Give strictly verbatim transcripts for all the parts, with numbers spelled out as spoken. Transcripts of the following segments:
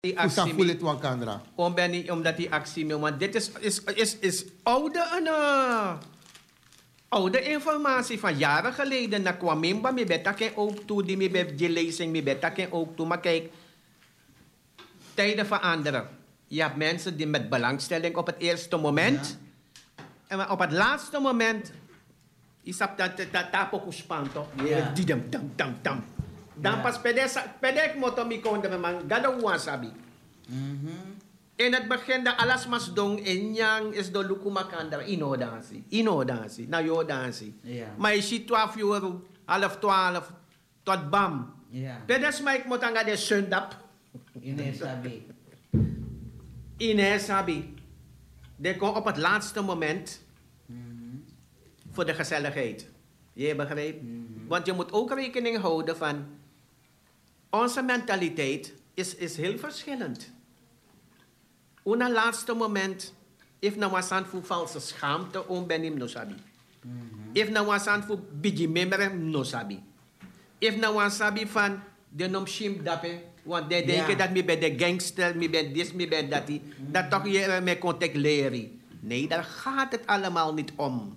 die Kusa actie fulit wan kandra. om ben niet omdat die actie me, want dit is, is, is, is oude, en, uh, oude informatie van jaren geleden. Na kwam mimba, mi beta ken ook toe, die mi bet die lezing, mi beta ken ook toe. Maar kijk, tijden veranderen. Je hebt mensen die met belangstelling op het eerste moment, ja. En op het laatste moment, is dat dat tapo kuspanto, die dam dam dam dam. Dan pas pedek pedek moto mi konde man gada wasabi. In het begin de alles mas dong en yang is do lukuma kanda ino dansi, ino dansi, na yo dansi. Maar je ziet twaalf uur, half twaalf tot bam. Pedes maik motanga de sundap. Ine sabi. Ine sabi. De kon op het laatste moment mm-hmm. voor de gezelligheid. Je begrijpt? Mm-hmm. Want je moet ook rekening houden van onze mentaliteit is, is heel verschillend. Una laatste moment, if na wasan fu valse schaamte om benim no sabi. If na wasan fu bigi memere no sabi. If na wasabi van de nom shim dape, want de denken dat mi ben de gangster, mi ben dit, mi ben dat die, dat toch je met contact leren. Nee, daar gaat het allemaal niet om.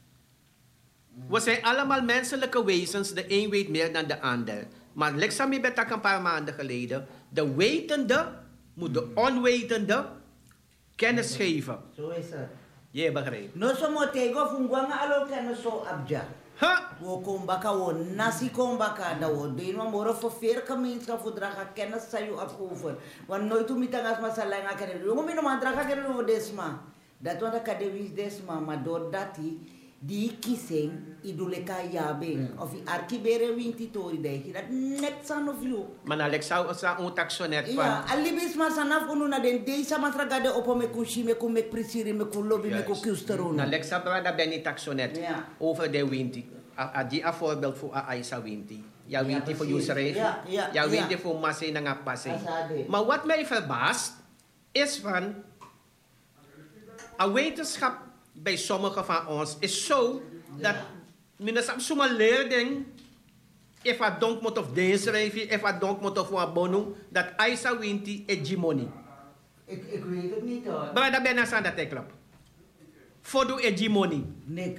We zijn allemaal menselijke wezens, de een weet meer dan de ander. Maar Lexa mi betak een paar maanden geleden, de wetende moet de onwetende kennis geven. Zo is het. Je begrijpt. No so motego fungwanga alo kennis so abja. Ha! Wo kombaka wo nasi kombaka da wo de no moro fo fer kaminska fo draga kennis sayu apover. Wan nooit tu mitangas masala nga kennis. Yo mi no mandraga kennis wo desma. Dat wat akademis desma ma door dati di kiseng iduleka yabe of i arkibere wintitori dai dat net san of you. Man Alexa sa un taxonet van. Ja, alibis ma sanaf unu na den dei sa matraga de opo me kushi me ku me prisiri me ku lobby me ku kusteron. Alexa brada beni taxonet over de winti. A di a voorbeeld voor a Aisa winti. Ja winti voor Yusref. Ja, ja. Ja winti voor Masay na nga Pasay. Maar wat mij verbaast is van a wetenschap bij sommigen van ons is zo dat mensen zomaar leerden if a donk moet of deensrijven, if a donk moet of een bonum, dat Aisa winti hegemonie. Ik, ik weet het niet hoor. Maar dat ben je aan dat klopt. Voor de hegemonie. Nick.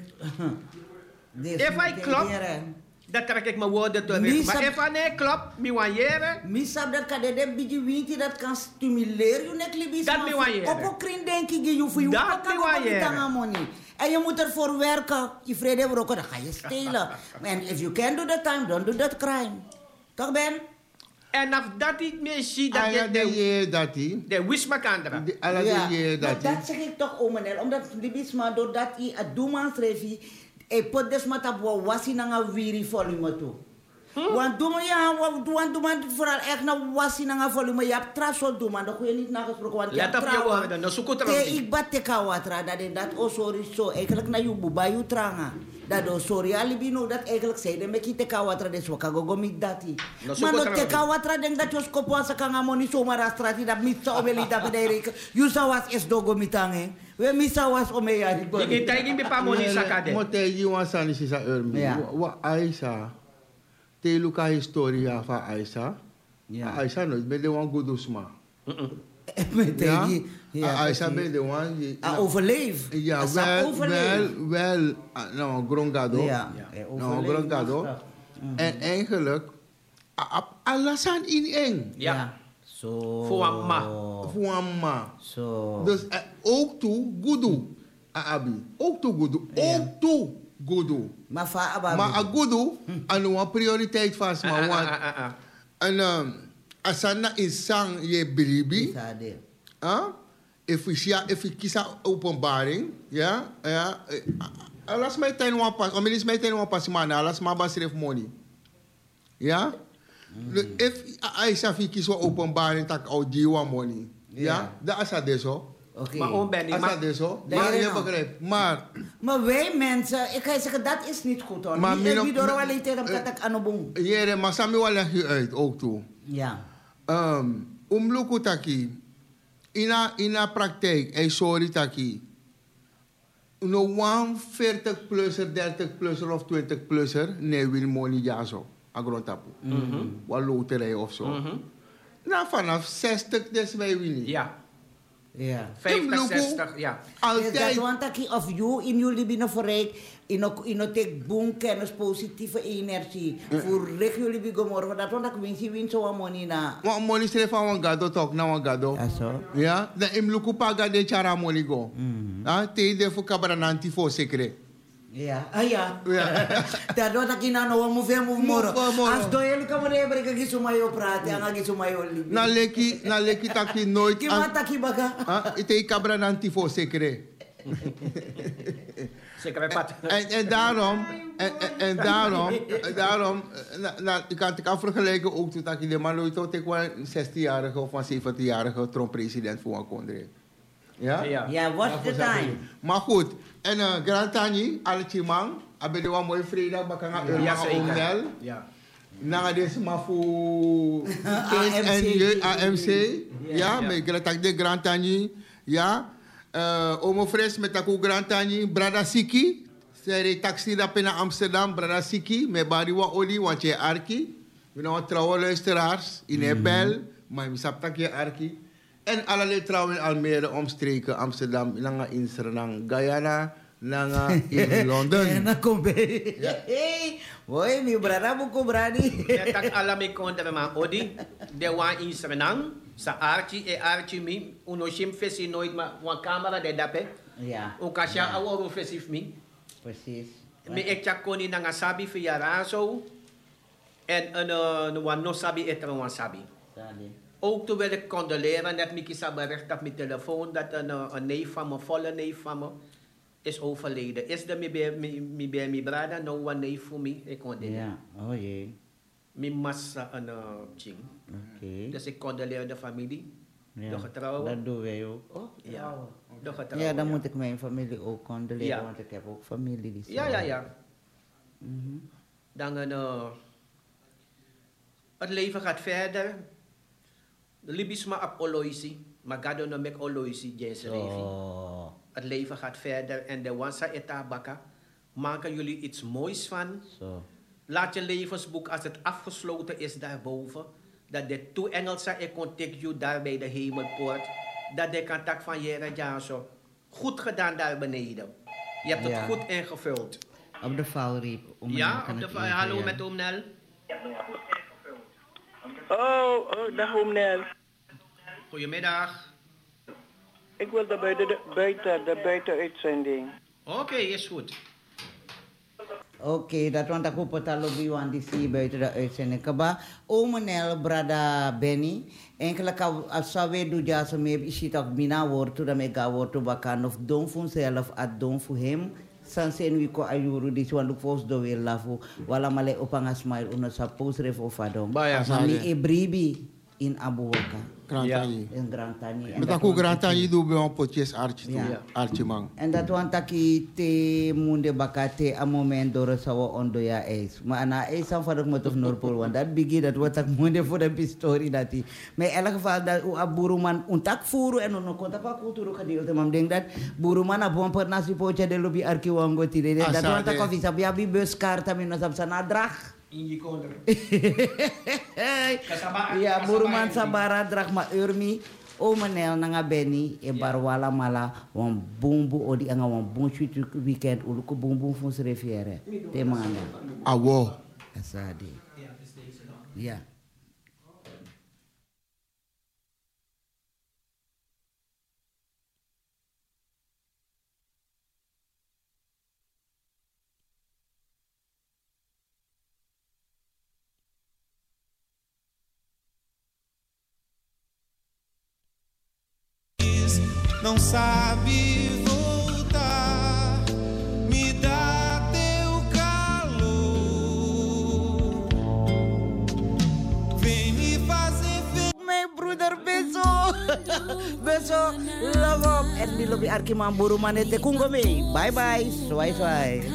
If I klop, dat trek ik mijn woorden terug. Maar if I nee klop, mi wanyere. Misap dat kan de bigi winti dat kan stimuleren je nek libis. Dat mi wanyere. Opokrin denk ik je voor je. Dat mi wanyere. En je moet ervoor werken. Je vrede brokken, dan ga je stelen. En if you can do the time, don't do that crime. Toch Ben? En af dat ik me zie dat je de dat die de wisma kandra. Ja, maar dat zeg ik toch omenel, omdat libisma doordat je het doeman schreef, e pot desma tabo wasi nanga wiri volume toe. Want doeman ja, want doeman vooral echt na wasi nanga volume. Je hebt traso doeman, dat kun je niet nagesproken. Want let op je woorden, no suko tra. Ik bat te kawatra dat en dat oh sorry zo eigenlijk na je buba je tranga. Dat oh sorry alibino dat eigenlijk zei de meki te kawatra des wakago gomit dati. Maar no te kawatra denk dat je skopo sa kanga moni so mara strati dat mitsa obeli dat bedere. You sa was es dogo mitange. We misa was omeya di bo. Ik denk ik pa moni sakade. Mote you want san is sa ermi. Wa Aisa. Te luka historia van Aisa. Ja. Aisa nooit ben de one good usma. Ja. Aisa ben de one. A overleef. Ja, wel, wel, wel, nou, grongado. Ja. Nou, grongado. En eigenlijk, alasan in eng. Ja. Zo. Voor amma. Voor amma. Zo. Dus ook toe, gudu. Abi. Ook toe, gudu. Ook toe. Gudu. Maar fa ababi. Maar a gudu, anu een prioriteit vast, maar want en um, asana insang je bribi. Ah, if je if je kies openbaring, ja, ja. Alas mij ten wan pas, omelis mij ten wan pas man, alas maar basref money. Ja. If Aisa fi kies openbaring tak audio money. Ja, dat is dat zo. Okay. Maar om ben ik maar dat zo. Maar je begrijpt. Maar maar wij mensen, ik ga zeggen dat is niet goed hoor. Maar wie door wel iets tegen katak anobong. Jere, maar sami wel leg je uit ook toe. Ja. Ehm, umluku taki. Ina ina praktijk, ei sorry taki. No one veertig plusser, dertig plusser of twintig plusser, nee wil money ja zo. Agrontapu. Mhm. Wat loterij of zo. Nou, vanaf zestig des wij niet. Ja. Ja. vijftig, zestig, ja. Altijd. Dat want dat of you in jullie binnen verrijk, in ook in ook tek boom kennis positieve energie. Voor reg jullie bigomorgen. Dat want dat winst win zo money na. Maar money schrijf van een gado toch, na een gado. Ja zo. Ja. Dan im luku paga de chara money go. Ah, te de voor kabrananti voor secret. Ja, ah ja. Dat doet dat kina no mo ver mo moro. Als do ele kan mo breka ki sumayo prate, anga ki sumayo li. Na leki, na leki taki nooit. Ki mata ki baga. Ah, ite kabrananti voor secret. Zeker pat. En, en daarom, en, en, en daarom, daarom, na, na, ik had het vergelijken ook toen ik de man ooit ik was een zestienjarige of een zeventienjarige troonpresident voor een kondre. Ja? Ja, yeah, what's the time? Maar goed, en uh, Grand Tani, Aletje Man, hebben we een mooie vrijdag, maar kan gaan ja, omnel. Ja. Na deze maar voor A M C, ja, met Grand Tani, ja. Uh, Omo Fres met Taku Grand Tani, Brada Siki. Zij taxi dat naar Amsterdam, Brada Siki. Met Bariwa Oli, want je Arki. We hebben trouwe luisteraars in Ebel, maar we hebben je Arki. En allerlei trouwen in Almere, omstreken, Amsterdam, Nanga in Suriname, Guyana, Nanga in Londen. En dan kom je. Hey, hoi, mi brada buko bradi. Ja, tak alami kontra man Odi. De wan in Suriname. Sa Archie e Archie mi, uno sim fesi nooit maar een camera de dape. Ja. O kasha awo fesif mi. Precies. Mi ekcha koni nanga sabi fiara so. En een een wan no sabi etra wan sabi. Ook toen wil ik condoleren dat ik isa bericht op mijn telefoon dat een een neef van me, volle neef van me, is overleden. Is de mi bij mi bij mi brada no one neef voor me, ik kon dit. Ja. Oh jee. Mi massa een ching. Oké. Dus ik condoleer de familie. Ja, de getrouwen. dat doen wij ook. Oh, ja, de getrouwen. Ja, dan moet ik mijn familie ook condoleren, ja. want ik heb ook familie die. Ja, ja, ja. Mm-hmm. Dan een, uh, het leven gaat verder. De Libisma op Oloisi, maar gado no mek Oloisi jense revi. Oh. Het leven gaat verder en de wansa etabaka maken jullie iets moois van. So. Laat je levensboek als het afgesloten is daarboven. Dat de toe Engelsa e contact you daar bij de hemelpoort. Dat de contact van Jere Janso. Goed gedaan daar beneden. Je hebt ja. het goed ingevuld. Op de valreep. Ja, op de valreep. Hallo met oom Nel. Oh, oh dag oom Nel. Goedemiddag. Ik wil de buiten, de, buiten, de buitenuitzending. Oké, okay, is goed. Oké, okay, dat want ik op het lobby want die zie je buiten de uitzending. Kaba, oom Nel, brada Benny. Enkele als zou we doen ja zo mee is het ook mina woord toen dat mega woord te bakken of doen voor zelf, at doen voor hem. Sansen wiko ayuru di swan look force do we lafu wala male opanga smile uno sa post ref of adom. Mami e bribi in Abuwaka. Grantani. In Grantani. Met aku Grantani do be on potjes Archie toe. Archie man. En dat want taki te munde bakate a moment door sawo ondo ya eis. Maar ana eis aan vader moet of Noordpool want dat bigi dat wat ik munde voor de story dat die. Maar in elk geval dat u aburuman untak furu en ono konta pa kulturu gedeelte mam denk dat buruman a bon per nasi pocha de lobby arki wango tide dat want ik ofisa bia bi bus karta min na sana drag. Inji konder. Ya buruman sabara drag ma urmi o manel nanga beni e barwala mala wan bumbu odi anga wan bunchu weekend uluko bumbu fun se refiere te manda awo asadi ya não sabe voltar, me dá teu calor, vem me fazer ver. My brother beso, beso, love up, and me lobi arki mamburu manete kungomi. Bye bye, swai swai.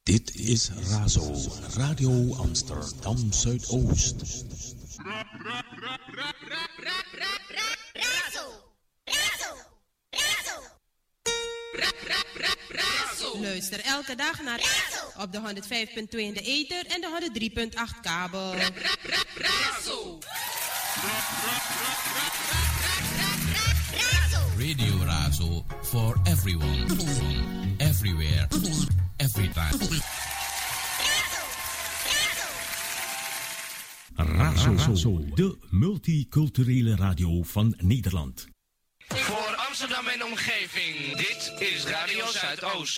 Dit is Razo, Radio Amsterdam Zuidoost. Luister elke dag naar Razo op de honderdvijf punt twee in de ether en de honderd drie punt acht kabel. Radio Razo for everyone, everywhere, every time. Razo, de multiculturele radio van Nederland. Voor Amsterdam en omgeving, dit is Radio Zuidoost.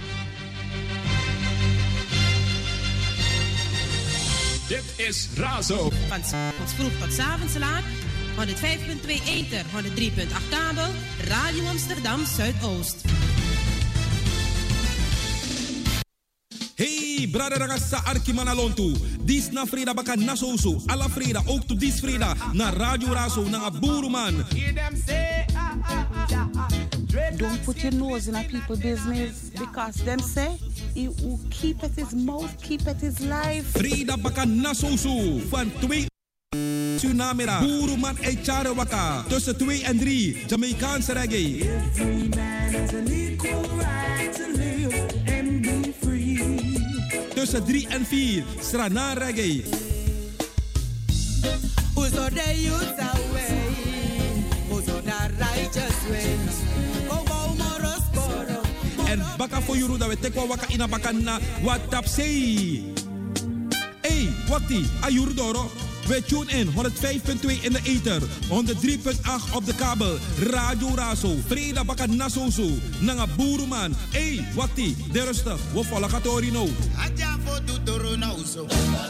Dit is Razo. Van 's ochtends vroeg tot 's avonds laat, honderdvijf punt twee ether, honderd drie punt acht kabel, Radio Amsterdam Zuidoost. Hey, brother ragazza Arkimana Lontu. Dis na Freda baka nasoso. Alla Freda, ook to dis Freda. Na Radio Razo, na Buruman. Don't put your nose in a people's business because them say he who keepeth his mouth, keepeth his life. Freda baka nasoso. Van twee Tsunamira. Buruman e Chare Waka. Tussen twee en drie. Jamaicaanse reggae. Every man has an equal right to live and be free. Tussen drie en vier. Strana reggae. Uzo de youth away. Uzo da righteous ways. En baka voor juru dat we tekwa waka ina baka na watap sei. Hey, wati, ayuru doro. We tune in honderdvijf punt twee in de ether, honderd drie punt acht op de kabel. Radio Razo, Freda baka nasoso. Nanga Buruman. Hey, wati, de rustig. We volgen katori no. Aja voor du doro na uso.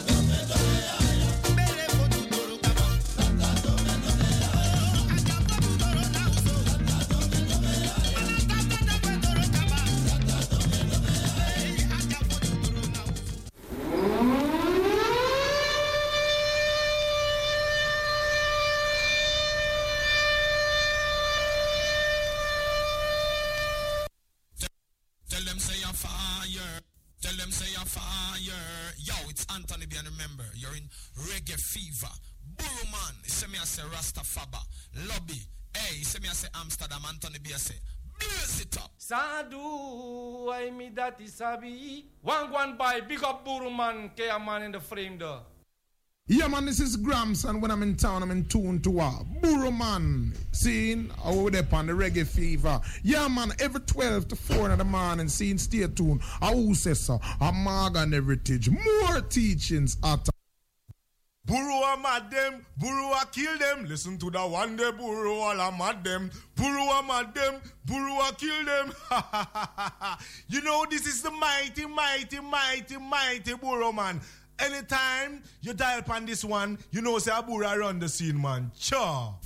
Sadu, I me that is sabi. One one by big up Buruman, K man in the frame there. Yeah, man, this is Gramps, and when I'm in town, I'm in tune to uh, Buruman. Seeing over there on the Reggae Fever. Yeah, man, every twelve to four in the morning, seeing stay tuned. I who says so, a Morgan Heritage. More teachings at Burua mad them, Burua kill them. Listen to the one day Burua la mad them. Burua mad them, Burua kill them. You know, this is the mighty, mighty, mighty, mighty Burua man. Anytime you dial upon this one, you know say Burua run the scene, man. Cha.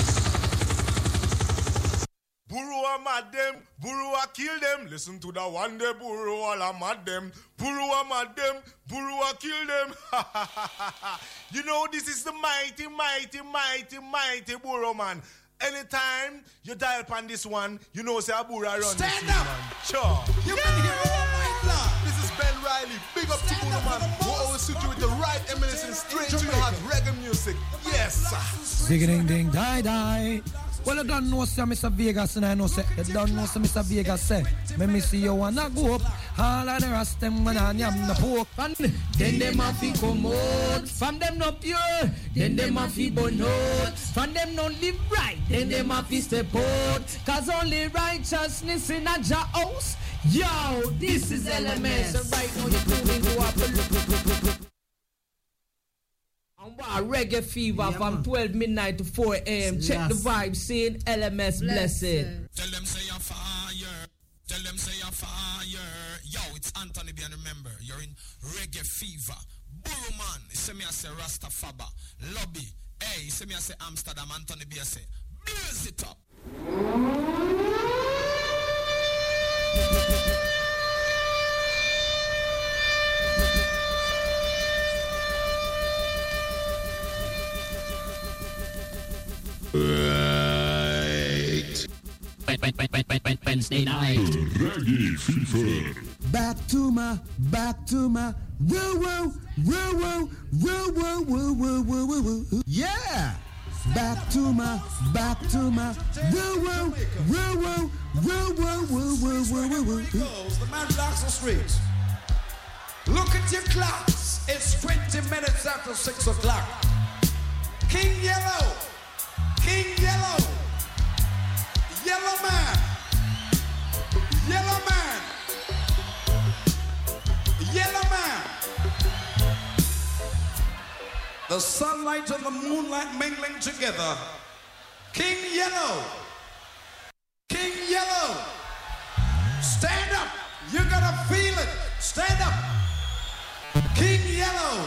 Burua mad them, Burua kill them. Listen to the one day Burua la mad them. Burua mad them, Burua kill them. You know, this is the mighty, mighty, mighty, mighty Burua man. Anytime you dial upon this one, you know say Burua run Stand the scene, up. man. Sure. You can hear all night long. This is Ben Riley. Big up to Burua man. Who always suit you with the right eminence straight to your heart. Reggae music. Yes. Ding ding ding die die. Well, I don't know, sir, Mister Vegas, and I know, sir, you don't know, sir, Mister Vegas, say, let me see you wanna go up. All of the rest them when I am the pork. And then them have to come out. From them not pure, then them have to burn out. From them not live right, then them have to step out. Cause only righteousness in a Jah house. Yo, this is L M S. So right now you're going to up. Wow, Reggae Fever yeah, from twelve midnight to four a.m. Check yes. the vibe, seeing L M S blessed. Tell them say you're fire. Tell them say you're fire. Yo, it's Anthony B. And remember, you're in Reggae Fever. Buruman, you say me I say Rastafaba. Lobby, hey, you say me I say Amsterdam. Anthony B. I say, blaze it up. Right. Wednesday night. Reggae Fever. Back to my, back to my, whoa, whoa, whoa, whoa, whoa, whoa, whoa, whoa, whoa, whoa, whoa. Yeah! Back to my, back to my, whoa, whoa, whoa, whoa, whoa, whoa, whoa, whoa, whoa, whoa, whoa. The man blocks the streets. Look at your clocks. It's twenty minutes after six o'clock. King Yellow, King Yellow, Yellow Man, Yellow Man, Yellow Man. The sunlight and the moonlight mingling together. King Yellow, King Yellow. Stand up. You gotta feel it. Stand up. King Yellow.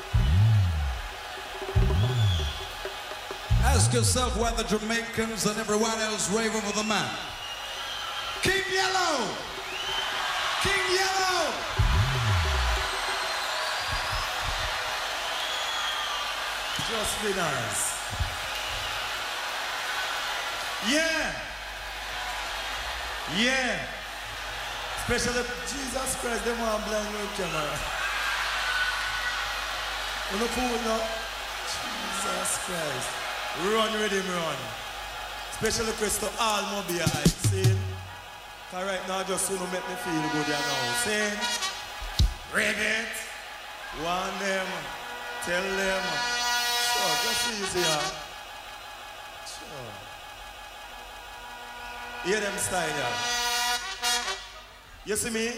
Ask yourself why the Jamaicans and everyone else rave over the man. King Yellow. King Yellow. Just be nice. Yeah. Yeah. Especially Jesus Christ, they want to blind me with camera. You know cool now? Jesus Christ. Run with him, run. Especially Crystal Almobia, I see. Cause right now just you know make me feel good right now. See? Reggae. Warn them. Tell them. Sure, just easier. Sure. Hear them style, yeah. You see me?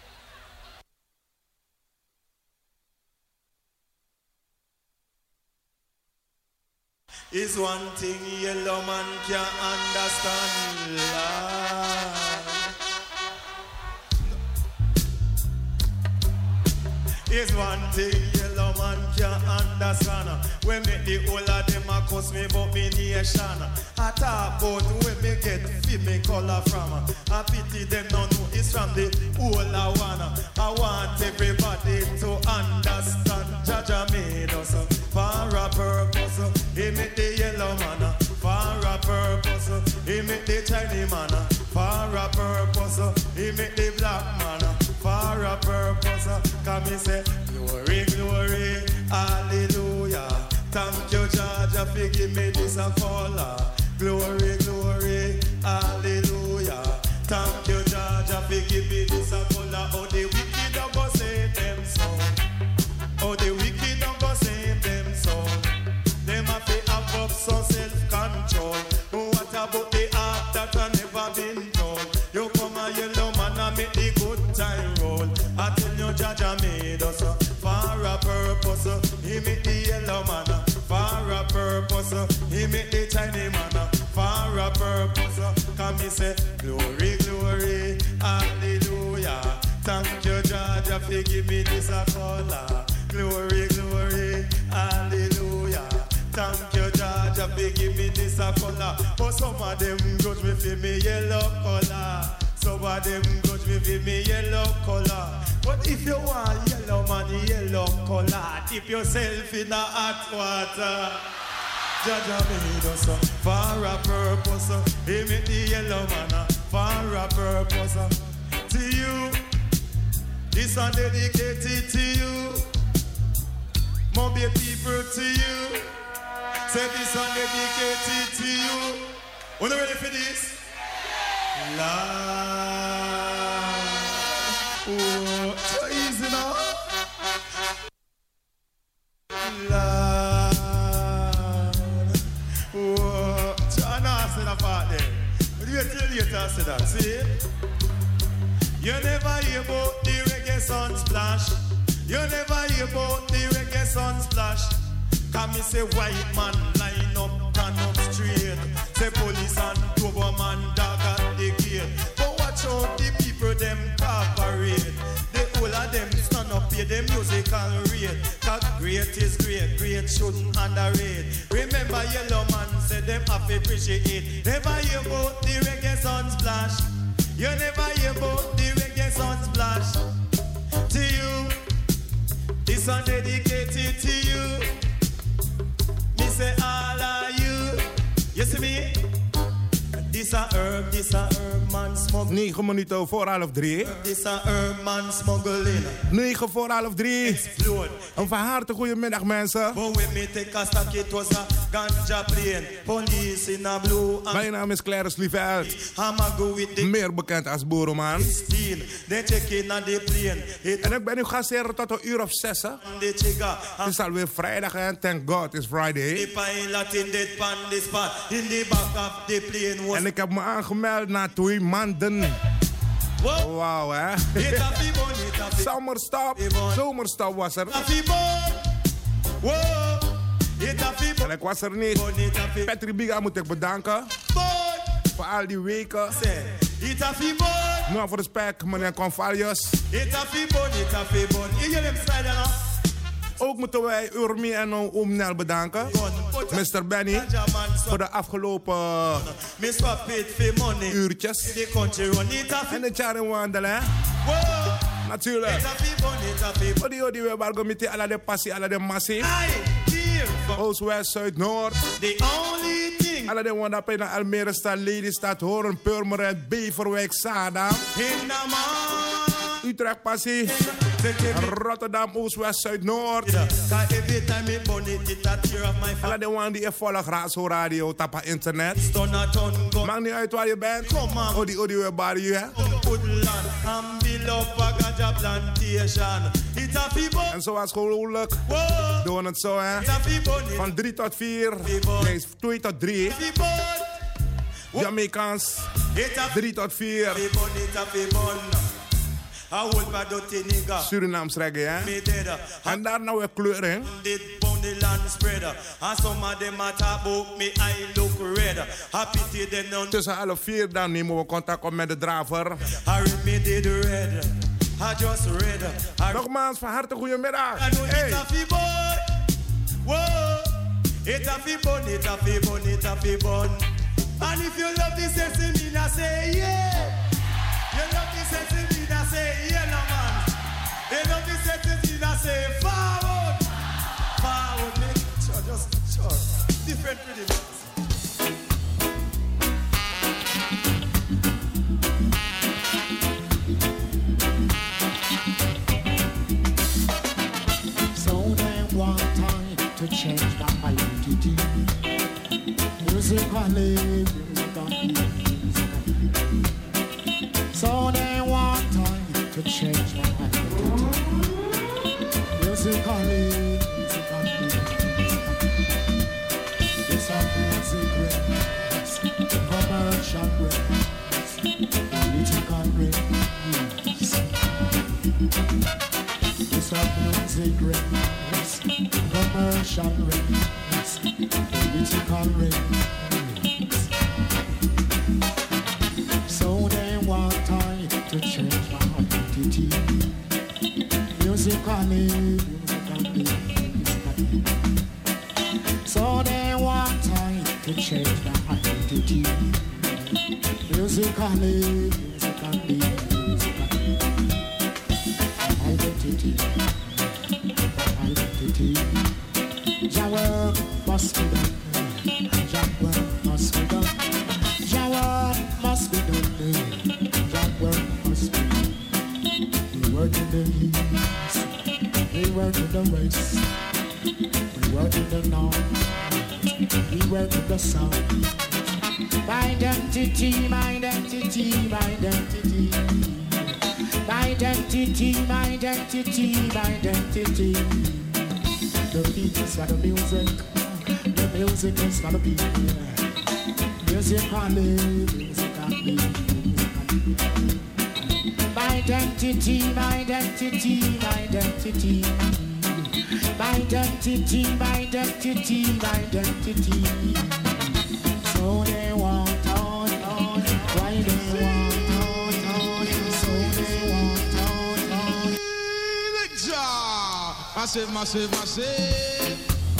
Is one thing yellow man can understand, Lord. Is one thing yellow man can understand. When me the whole of them a cuss me but me nation. I talk about where me get fit me color from. I pity them no know it's from the whole of one. I want everybody to understand. Jaja made us for a purpose. He make the yellow man for a purpose. He make the Chinese man for a purpose. He make the black man for a purpose. Come me say glory, glory, hallelujah. Thank you, Georgia, for give me this a color. Glory, glory, hallelujah. Thank you, Georgia, for give me this a color. Oh, the wicked don't go say them so. Oh, the wicked don't go say them so. Them have to have up some self-control. What about the art that I never been told? You come a yellow man and make the good time roll. I tell you, Jaja made us for a purpose. He make the yellow man for a purpose. He make the Chinese man for a purpose. Come me say, glory, glory, hallelujah. Thank you, Jaja, for give me this a color. Glory, glory, hallelujah. Thank you, Jaja, for give me this a color. But some of them judge me for me yellow color. Some of them judge me for me yellow color. But if you want yellow man, yellow color, dip yourself in a hot water. Jaja made us for a purpose. He made the yellow man for a purpose. To you, this one dedicated to you. Moby people to you. Say this one dedicated to you. Are you ready for this? Lord. Oh, so easy now. Lord. Oh, so I know I said that part there. But you tell later I said that. See? You never hear about the reggae sun splash. You never hear about the reggae sun splash. Come me say white man line up, turn up straight. Say police and Doberman dog at the gate. But watch out the people them cooperate. The whole of them stand up pay the musical rate. Cause great is great, great shouldn't underrate. Remember yellow man said them have to appreciate. Never hear about the reggae sun splash. You never hear about the reggae sun splash. To you, this one dedicated to you. Me say all of you. You see me? This This a herb, this a herb man smuggling. negen minuten voor half drie. This a herb man smuggling. negen voor half drie. Explode. Een van harte goedemiddag mensen. But when me take a stack it was a ganja plane. Police in a blue. Mijn naam is Clarence Lieveld. I'm a go with the meer bekend als Boeroman. They check in on the plane. En ik ben nu gasheer tot een uur of zes. Hè? Het is alweer vrijdag en thank God it's Friday. The pilot in the pan the spot in the back of the plane was. En ik heb me aangemeld na twee maanden. Wauw hè. Zomerstop. Zomerstop was er. En ik was er niet. Patrick Biga moet ik bedanken. Voor al die weken. Nou voor respect meneer Convalius. Ook moeten wij Urmi en Oom Nel bedanken. mister Benny. Voor de afgelopen uurtjes. En het jaar in wandelen. Natuurlijk. Odi odi we bargo met alle de passie, alle de massie. Oost, West, Zuid, Noord. Alle de wanda bij Almere stad, Lelystad, Hoorn, Purmerend, Beverwijk, Zaandam. Utrecht passie. Rotterdam, Oost, West, Zuid, Noord. Alle de wanda die je volgt, Razo Radio, tappa internet. Maakt niet uit waar je bent. Odi odi we bargo hè. En zoals gewoonlijk doen we het zo hè. Van drie tot vier. Nee, twee tot drie. Jamaicans. drie tot vier. Surinaams reggae hè. En daarna weer kleuren. Tussen half vier dan nemen we contact op met de draver. I just read. I Nogmaals, van harte goedemiddag. Hey. It's a fibon. Whoa. It's a fibon, it's a fibon, it's a fibon. And if you love this sesame, I say yeah. You love this sesame, I say yeah, no man. You love this sesame, I say forward. Forward, make sure, just sure. Different rhythms. One time to change my identity. Musically, musically, musically. So they want time to change my identity. Musically, musically, musically. It's a music greatness, commercial greatness, political greatness. It's a music greatness, commercial greatness, political greatness. So they want I to change my identity. Musically, musically, musically. So they want I to change my identity. Musically, musically, musically. Identity. Identity. Your work must be done. Your work must be done. Your work must be done. Your work must be done. We work in the east. We work in the west. We work in the north. We work in the south. My identity, my identity, my identity. My identity, my identity, my identity. The beat is for the music. The music is for the people. Music only, music only, music only. My identity, my identity, my identity. My identity, my identity, my identity. So they want on, on, why they want on, on, so they want on, on. Massive, massive, massive.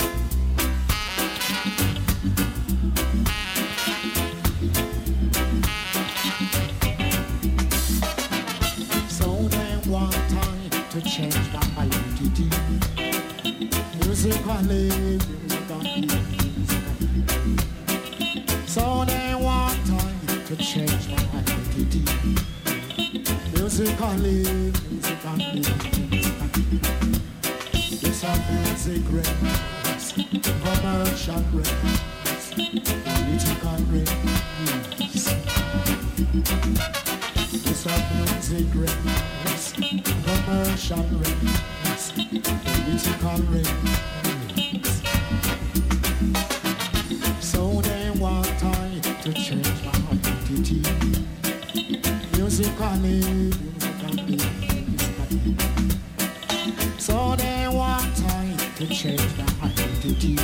So they want time to change my identity. Musically, musically, musically. So they want time to to change my identity. Musically, musically, musically. It's a music race, commercial race, political race. It's a music race, commercial race, political race. So they want I to change my identity. Musically, musically, musically. So they want I to change my identity.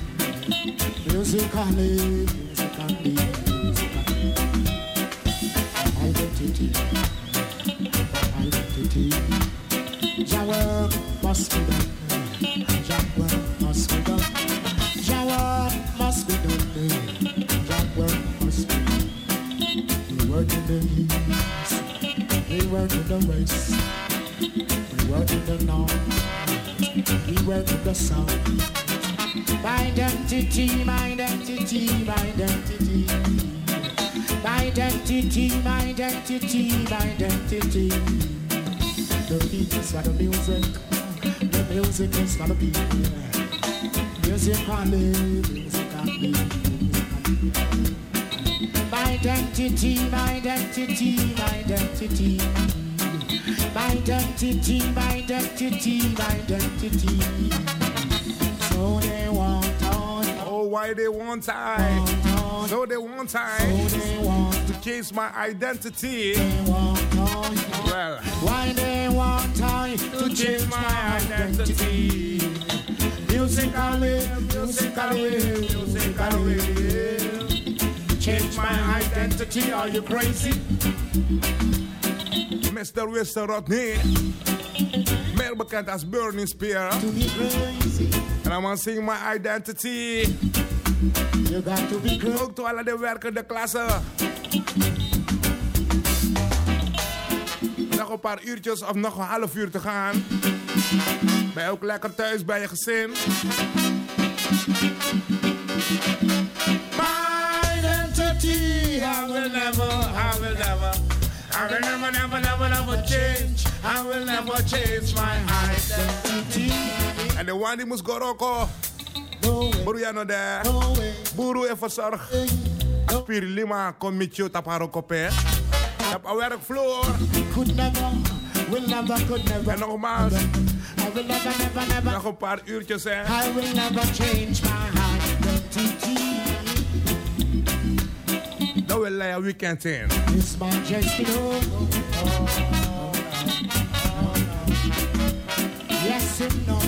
Musically, musically, musically. Identity, identity. Your work must be done. Your work must be done. Your work must be done. Your work must be done. We work in the east, we work in the west, we work in the north, we work in the south. My identity, my identity, my identity. My identity, my identity, my identity. The beat is for the music, the music is for the people. Music on the music on the. My identity, my identity, my identity. My identity, my identity, my identity. So they want on. Oh, why they want I? So they want I so they want to change my identity. They want on. Well, why they want I to change my identity? Musically, musically, musically. Change my identity, are you crazy? Mister Wister Rodney, meer bekend als Burning Spear. En dan man sing my identity. You got to be crazy. Ook toe alle de werkende klasse. Nog een paar uurtjes of nog een half uur te gaan. Ben je ook lekker thuis bij je gezin? I will never, I will never, I will never, never, never, never change. I will never change my identity. En de one die moest goroko. Buru ya no de. Buru even zorg. Piri lima kom met je taparo kope. Tap a werkvloer. Could never, will never, could never. En nogmaals. I will never, never, never. Nog een paar uurtjes hè. I will never change my identity. Dat wil je weekend in. It's my just you know. Yes and no.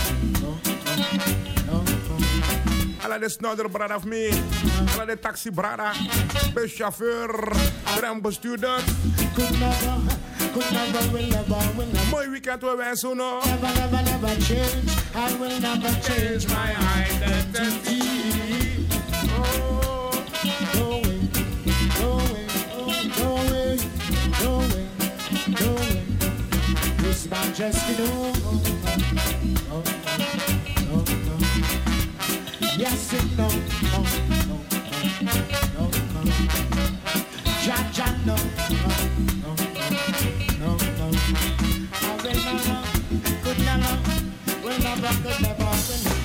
Alla de snodder brada of me. Alla de taxi brada. Buschauffeur. Trambestuurder. Could never, could never, will never, will never. Mooi weekend we wensen no. Never, never, never change. I will never change my identity. Oh, go away, go away, go away, go away, go away. This man just you know. Oh, oh, oh. Yes and no, no, no, no, no, no. Ja, ja, no, no, no, no, no. I will never, could never, will never, could never, will never.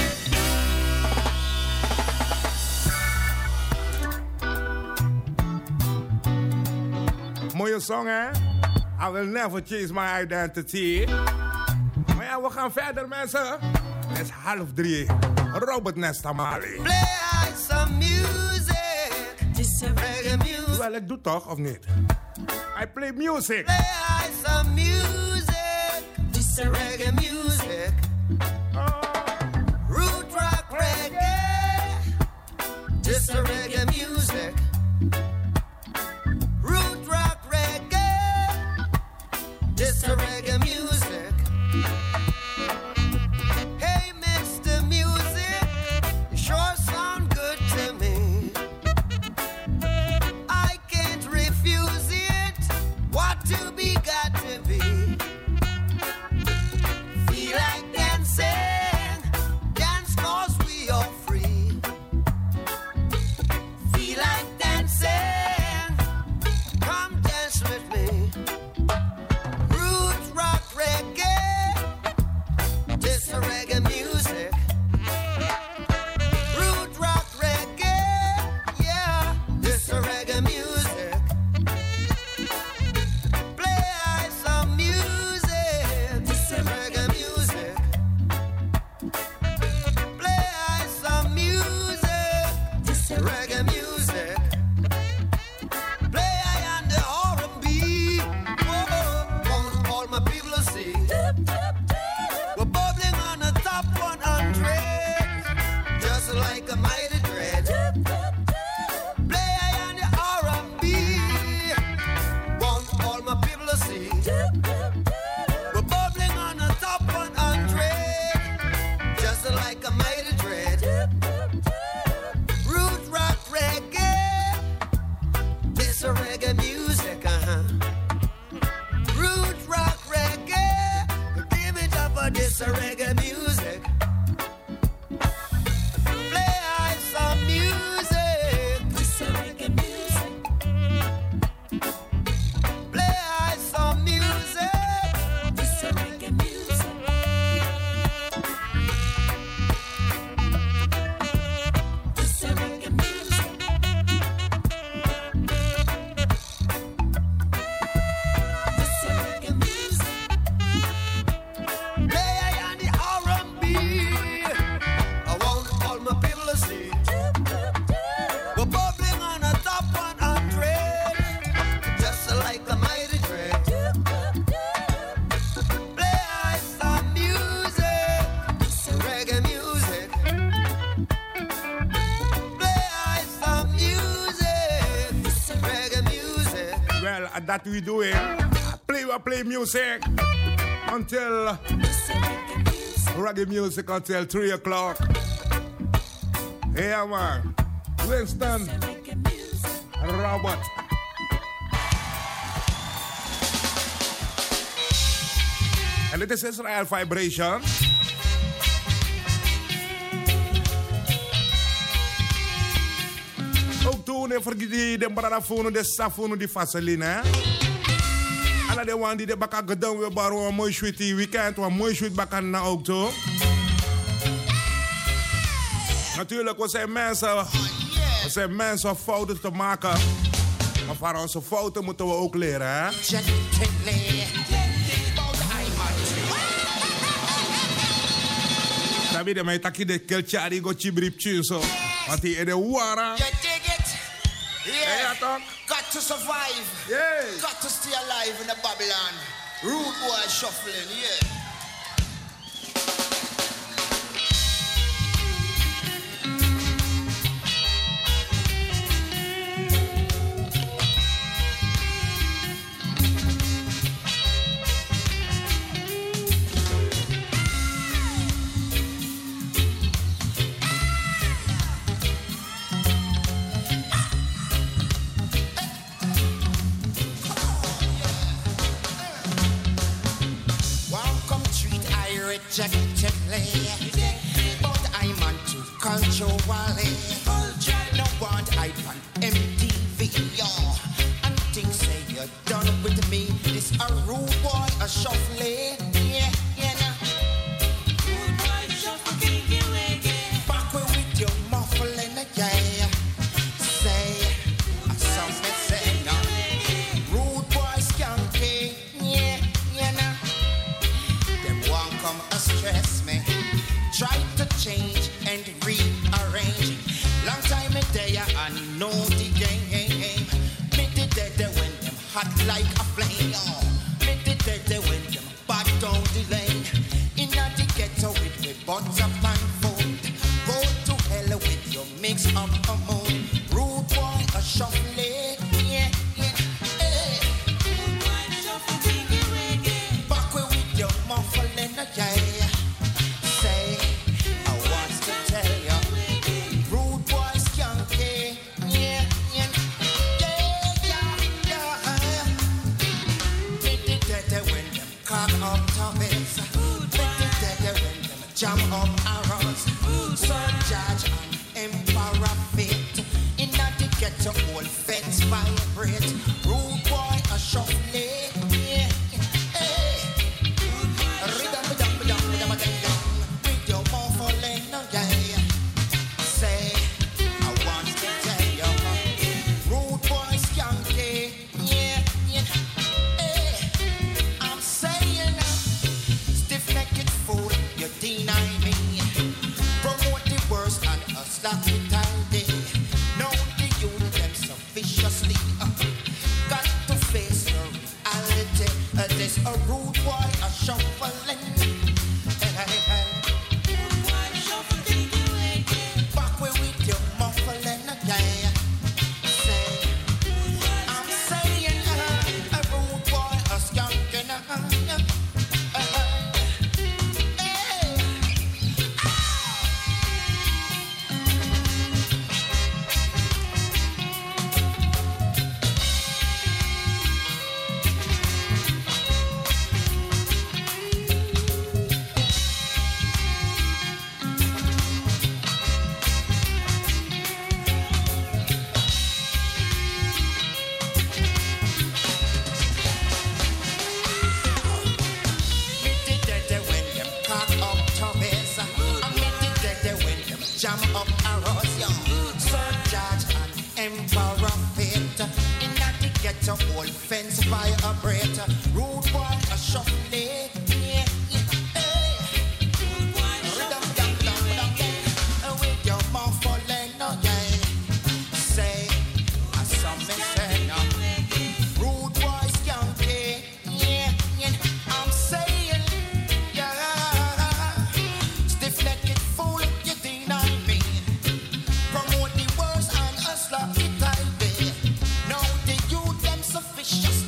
Mooie song hè? I will never change my identity. Maar ja, we gaan verder mensen. Het is half drie. Robert Nesta Marley. Play some music. This is reggae music. Wel, ik doe toch, of niet? I play music. Play some music. This is reggae music. Oh. Root rock reggae. This is reggae music. Root rock reggae. This is reggae music. Hey, Mister Music, you sure sound good to me. I can't refuse it. What to be, got to be. Feel like dancing. while that we doing, play we play music until reggae music until three o'clock. Yeah, man. Winston, Robert. And it is Israel Vibration. Ook toen even die de bradafoon de safoon die vaseline. Alla de one die de baka gedaan we baro een mooi sweetie weekend, een mooi sweet bakan na ook toe. Natuurlijk, we zijn mensen, we zijn mensen om fouten te maken. Maar van onze fouten moeten we ook leren, hè? Sabi de mij taki de kelchari go chibrip chinso. Want die in de wara. You dig it? Yeah. Ja, toch? Got to survive. Yeah. Got to stay alive in the Babylon. Rude boy shuffling, yeah. Rejectedly, but I'm on to culturally. No want I on M T V, yo. And things say you're done with me. This a rude boy, a shuffling, yeah, yeah, nah. Rude boy, shuffle, kinky, wiggy. Back with your muffling, yeah. Say, something say, no. Rude boy, skanky, yeah, yeah, nah. Them won't come stress me. Try to change and rearrange. Long time a day I know the game. Me the dead when them hot like a flame. Me the dead when them back down the lane. Inna the ghetto with me butter and food. Go to hell with your mix up a moon. Rude boy a shuffle, yeah, yeah, hey. Rude boy shuffle, wiggy, wiggy. Back with your muffling, yeah. Jam up arrows, so judge and emperor fit. In the ghetto, old fence vibrate. Rude boy, a shuffle, yeah, hey. Rhythm, rhythm, rhythm, rhythm, rhythm. With your muffling, yeah. Say, I want to tell you, rude boy, skanky, yeah, yeah, hey. I'm saying, stiff-necked fool. You deny me, promote the worst and a slap it all day. Know the youth them so viciously. Uh, got to face the reality. Uh, there's a rude boy a shuffling. Hey, hey, hey. Rude boy shuffling, back way with your muffling, yeah. Say, I'm saying uh, a rude boy a skanking. Uh, uh, jam up arrows, yo. So judge and emperor fit. In the ghetto, old fence vibrate. Rude boy a shuffle, yeah, yeah, hey. Rhythm, dum, dum, dum, dum. With your muffling, no, yeah. Say, I saw me say, no. Rude boy skanky, yeah, yeah. I'm saying, yeah. Stiff-necked fool, you deny me. Promote the words and a slap it all day. Now the youth them so vicious.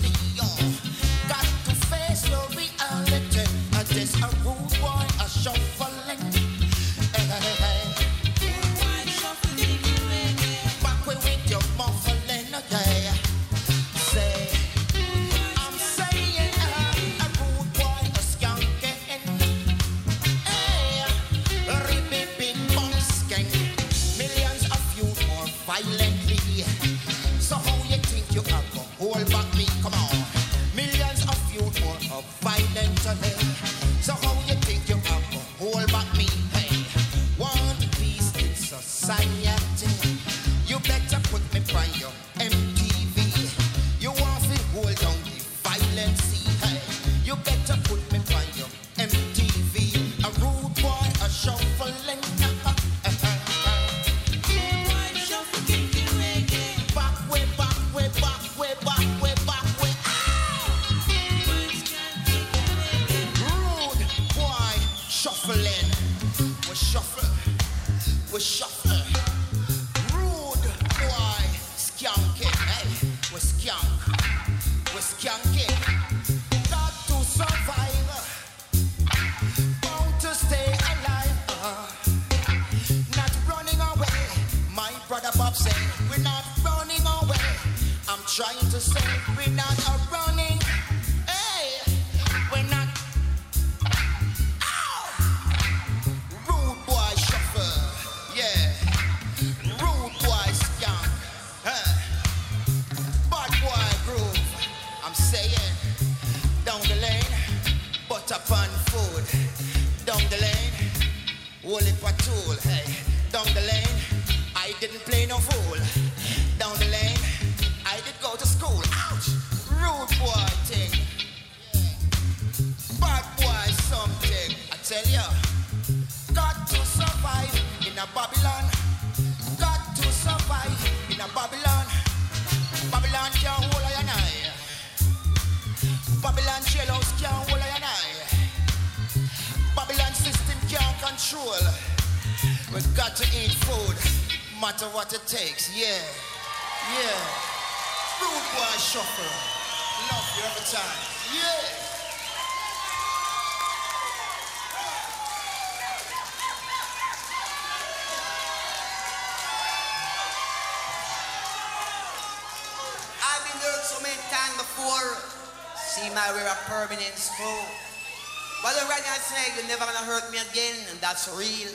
I'm trying to say we're not a running. Hey, we're not. Ow! Rude boy shuffle. Yeah. Rude boy scam. Huh. Bad boy groove. I'm saying down the lane, butter pan food. Down the lane, Wally Patul. Hey, down the lane, I didn't play no fool. Down the lane, I did go to school. Ouch! Rude boy thing. Bad boy something. I tell ya, got to survive in a Babylon. Got to survive in a Babylon. Babylon can't hold I and I. Babylon jailhouse can't hold I and I. Babylon system can't control. We got to eat food, matter what it takes. Yeah, yeah. Rude boy shuffle. Love you every time. Yeah. I've been there so many times before. See my wear a permanent screw. But the right now say you're never gonna hurt me again, and that's real.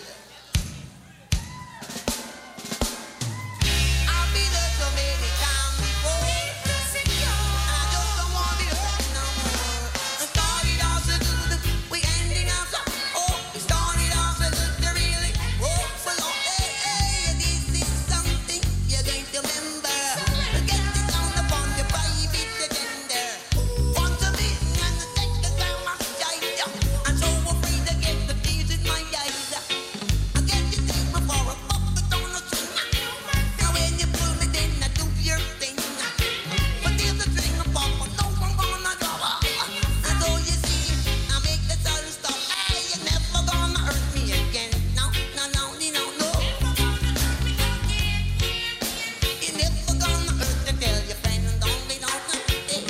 I've been there so many times before. And I just don't want to be hurt no more. I started off so good, we ending up so, oh, we started off so good, they really, oh, so long, hey, hey, this is something you're going to remember. Get it on upon your private agenda. Want to be and take the time of child. I'm so afraid to get the tears in my eyes. I get you thing before I pop it on the string. Now when you pull me then I do your thing. But if the string pop, I know I'm gonna drop. And so you see, I make the sun stop. Hey, you're never gonna hurt me again. No, no, no, no, no. You're never gonna hurt and tell your friend and don't be no nothing.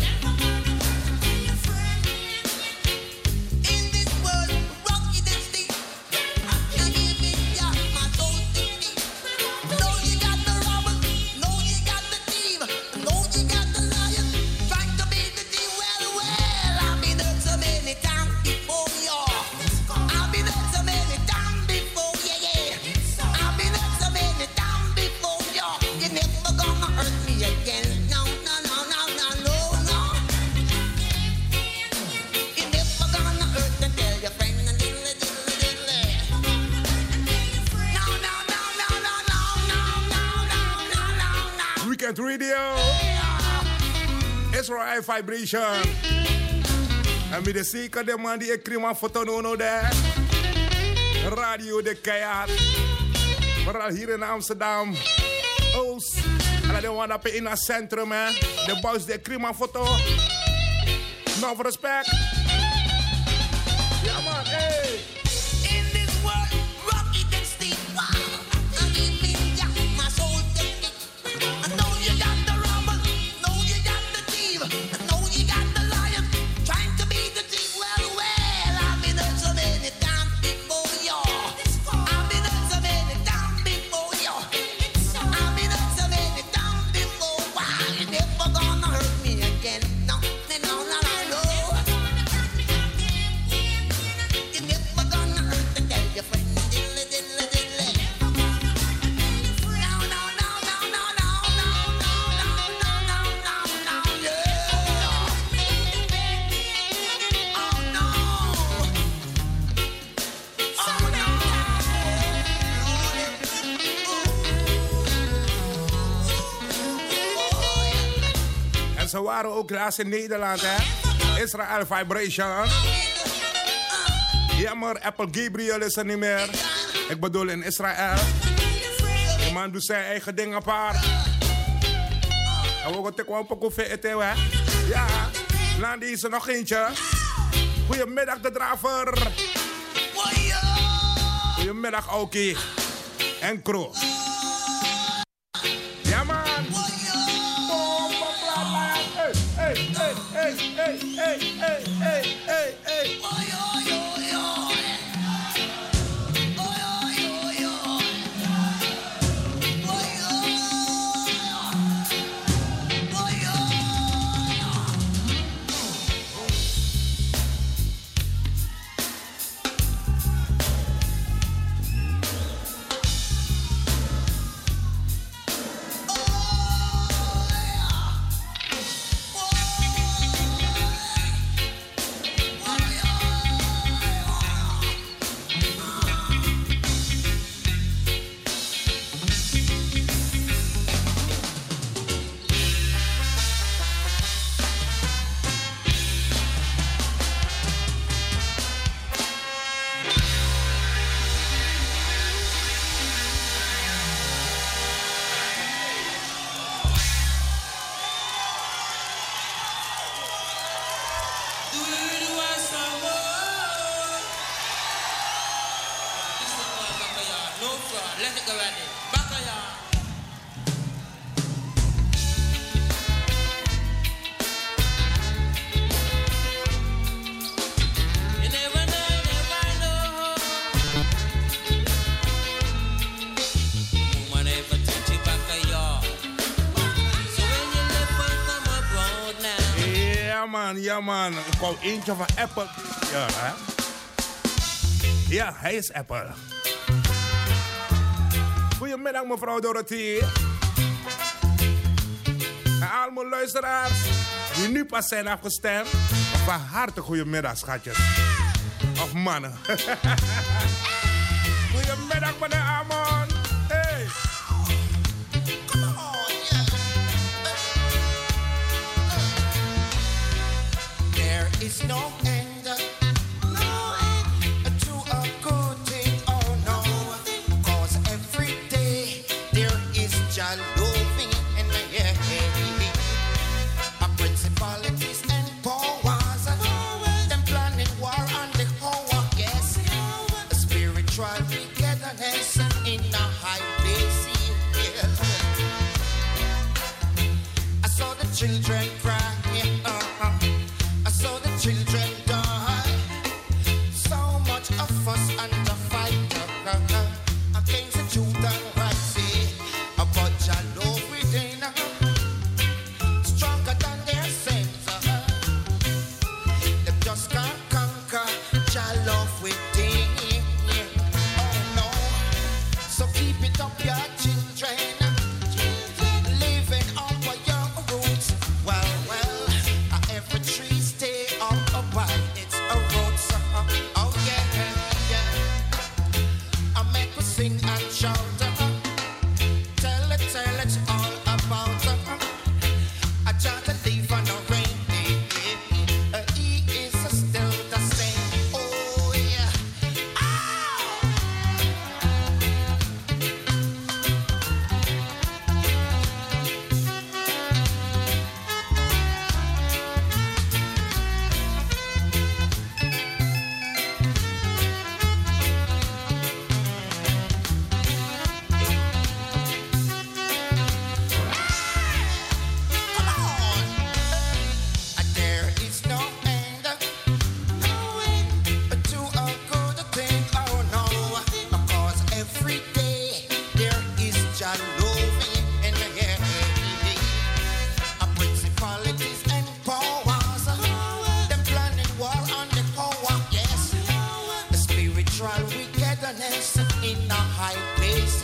In this world, rocky and steep, you give me yeah, my soul to me. Know you got the robber, know you got the thief, know you got the liar, trying to be the thief. Well, well, I've been hurt so many times before, y'all. I've been hurt so many times before, yeah, yeah. I've been hurt so many times before, y'all. You're never gonna hurt me again. No, no, no, no, no, no, no. You're never gonna hurt and tell your friend and diddly, diddly, diddly. No, no, no, no, no, no, no, no, no, no, no, no. Weekend Radio. Israel Vibration. En met de zeker de man die ik krima foto nono daar. Radio de Keihard. Vooral hier in Amsterdam. Oost. En dan want in het centrum hè. De boys de krima foto. No respect. Ja man, hey. In this world, rocky and steep, wow. I give me yeah, my soul to me. I know you got the robber, know you got the thief, I know you got the lion, trying to be the thief. Well, well, I've been hurt so many times before, y'all. I've been hurt so many times before, y'all. I've been hurt so many times before. Wow, you're never gonna hurt me again. No, no, no, no, no. You're never gonna hurt and tell your friend diddly, diddly, diddly. No, no, no, no, no, no, no, no, no, no, no, no, yeah. Oh no. Oh no. En ze waren ook laatst in Nederland hè. Israel Vibration. Jammer, Apple Gabriel is er niet meer. Ik bedoel in Israël. Die man doet zijn eigen ding apart. En we gaan gewoon een koffie eten, hè? Ja, Landy is er nog eentje. Goedemiddag, de draver. Goedemiddag, Aukie. En Kroos. Ja, man. Hey, hey, hey, hey, hey, hey, hey, hey, hey. Let it go ready. Back on y'all. You never know, never know. Woman ever touch it back on y'all. So when you left us come abroad now. Ja man, ja man. Ik wou eentje van Apple. Ja, hè? Ja, hij is Apple. Goedemiddag mevrouw Dorothy. En al mijn luisteraars die nu pas zijn afgestemd. Van harte goedemiddag schatjes. Of mannen. Goedemiddag meneer Amon. Hey. There is no end, no end to a good thing, oh no. Cause every day there is Jah loving in the air. A principalities and powers, them planning war on the whole, yes. A spiritual togetherness in a high place, yes. I saw the children cry, uh-huh. I saw the children die. So much of fuss and a fight uh, against the truth and right. See, but Jah love within, stronger than their sins. Uh, they just can't conquer Jah love within. Oh no, so keep it up, your children. Living up by your roots. Well, well, uh, every tree stay up above. It's a road, so, uh, oh yeah, yeah. I make us sing and shout. Uh, tell it, tell it all about. Uh, I try to leave on a rainy day. Uh, he is still the same. Oh yeah. There is no end, no end to a good thing, oh no. Because every day there is Jah loving in the air. A principalities and powers, them planning war on the power, yes. A spiritual wickedness in a high place.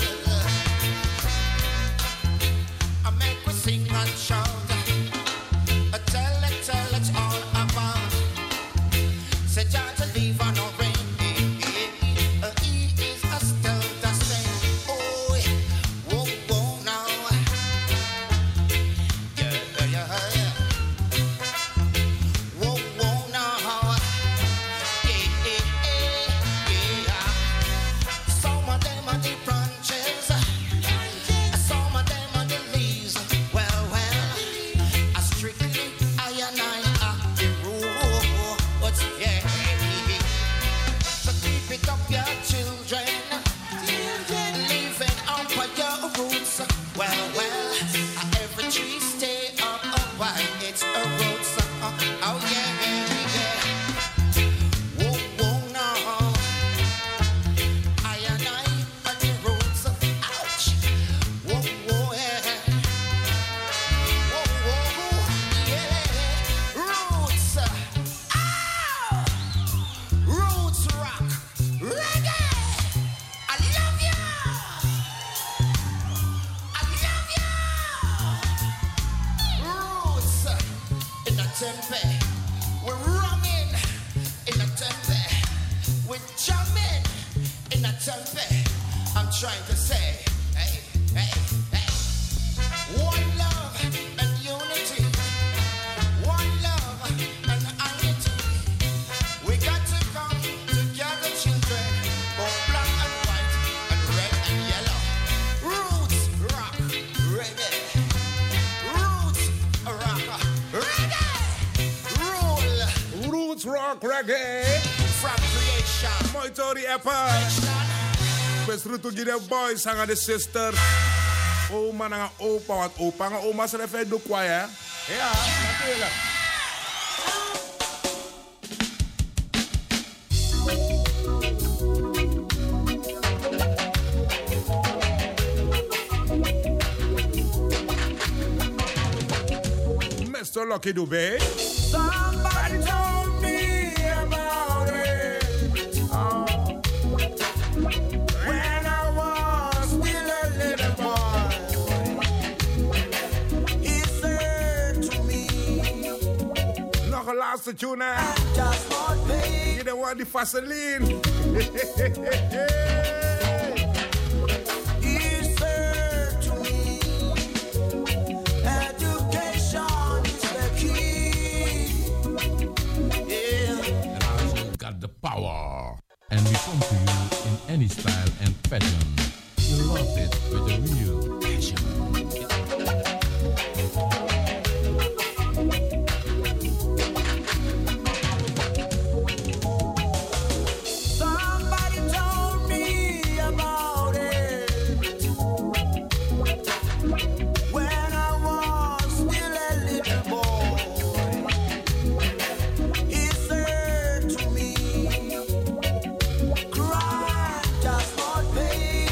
I make we sing and shout. Uh, Tell it, tell it all about. Say Jah to leave on no rain. Uh, He is a still the same. Oh, yeah. Whoa, whoa, now. Yeah, yeah, yeah. Whoa, whoa, now. Yeah, yeah, yeah, yeah. Some of them are the branches. Some of them are the leaves. Well, well, I strictly I and I are the rule. What's yeah? So keep it up, your children. Living up by your roots. Well, well, every tree stay up, up by its a root. So, oh yeah, yeah. Whoa, whoa, now. I and I are the roots. Ouch. Whoa, whoa, yeah. Whoa, whoa, yeah. Roots. Ow. Roots rock. Reggae. I love you. I love you. Roots in the tempe. We're running in the tempe. We're jumping in the tempe. I'm trying to say, hey, hey, hey. One love and unity. One love and unity. We got to come together, children. Both black and white and red and yellow. Roots rock reggae. Roots rock reggae. Rule Roots rock reggae. from creation. Mooi Tori Apple. best to give the boys and the sisters. Oma en opa, want opa en oma zijn even doen kwaai, hè? Ja, natuurlijk. mister Lucky Dube. Somebody told me about it. Oh. When I was still a little boy, he said to me, nog een laatste tune, hè? Je don't want die Vaseline. The power, and we come to you in any style and pattern. You love it with a real passion. somebody told me about it. When I was still a little boy, he said to me, cry, just not pain.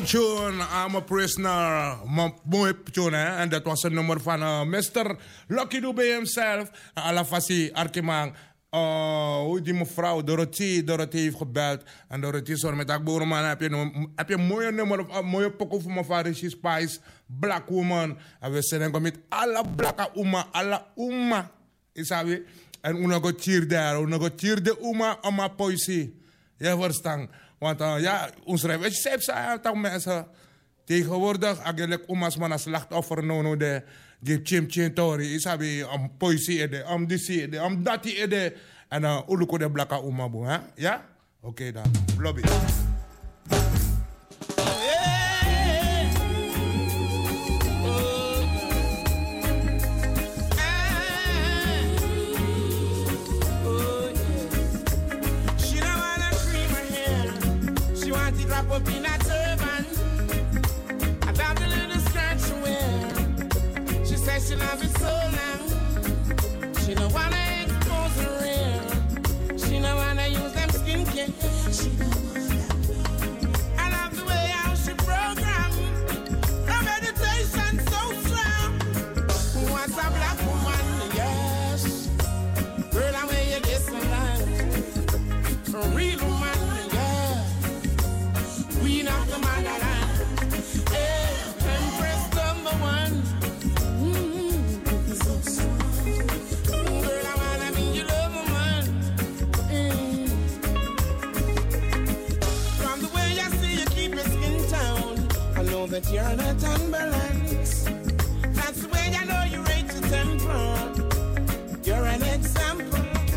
tune, I'm a prisoner. Mooi tune, hè? En dat was een nummer van uh, mister Lucky Dube himself. Alafasi Arkimang. Uh, hoe die mevrouw Dorothy, Dorothy heeft gebeld. En Dorothy zei met Akboerman, heb je een, heb je een mooie nummer of een mooie pokoe voor me van Rishi Spice, Black Woman. En we zijn met alle blakke uma, alle uma. Is dat weer? En we gaan tier daar, we gaan tier de uma om mijn poëzie. Je verstaan? Want uh, ja, ons rijden, ze zijn toch mensen. Tegenwoordig, eigenlijk uma's man als slachtoffer nono de die chim chim tori. Is dat weer om poëzie ede, om disi ede, om dati ede. En uh, uluko de blakka uma boe, hè? Ja? Oké okay, dan, lobby. Up in that turban, I got the little skirt she wear. She says she loves it so long. She don't wanna expose her hair. She don't wanna use them skincare. She I love the way how she program her meditation so strong. Who wants a black woman? Yes, girl, I wear you this alone. For real woman. Queen of the motherland, hey, Empress number one. Mm-hmm. So, so. Girl, I wanna be your lover, man. Mm. From the way I see you keep your skin tone, I know that you're not unbalanced. That's the way I know you rate your temper. You're an example.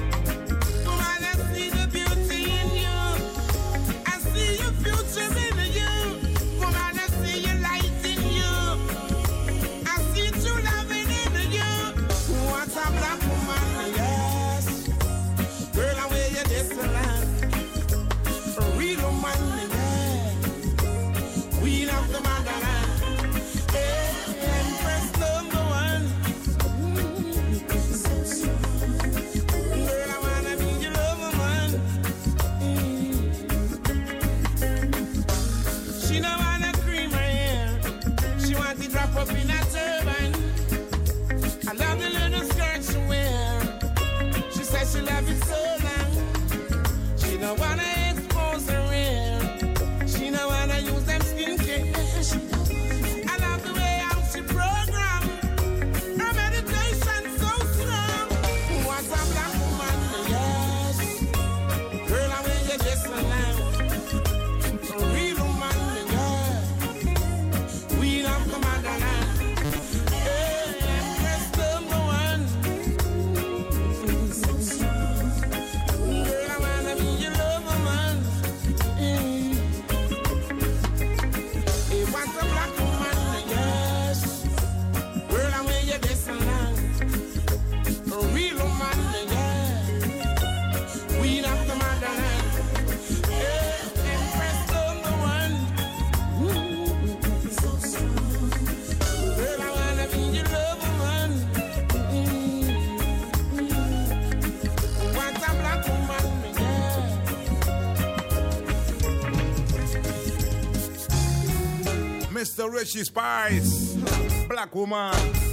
mister Rishi Spice, Black Woman.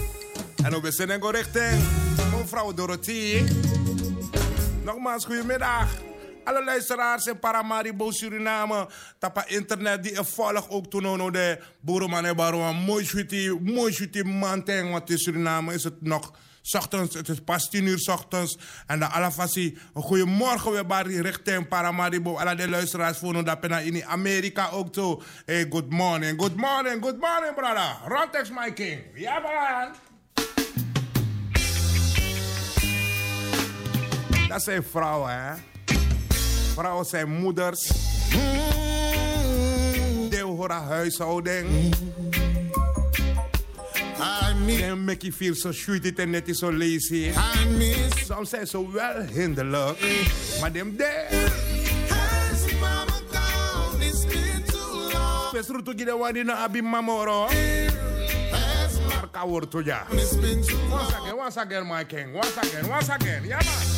En we zijn in richting mevrouw Dorothy. Nogmaals, goedemiddag. Alle luisteraars in Paramaribo, Suriname. Tapa internet die er volgt ook toen de boerenman en baron. Mooi schuitie, mooi schuitie manteng. Want in Suriname is het nog 's ochtends, het is pas tien uur 's ochtends. En de alafasi, een goeiemorgen weer bij richting Paramaribo. Alle de luisteraars voelen dat in Amerika ook zo. Hey, good morning, good morning, good morning, brother. Rontex, my king. Ja, man. Dat zijn vrouwen, hè. Vrouwen zijn moeders. Deel horen huishouding. En make you feel so sweet en net is zo lazy. Soms zijn ze wel hinderlijk. Maar dem there. Pes rutu gide wadi na abi mamoro. Marka wortu ja. Once again, once again, my king. Once again, once again. Ja man.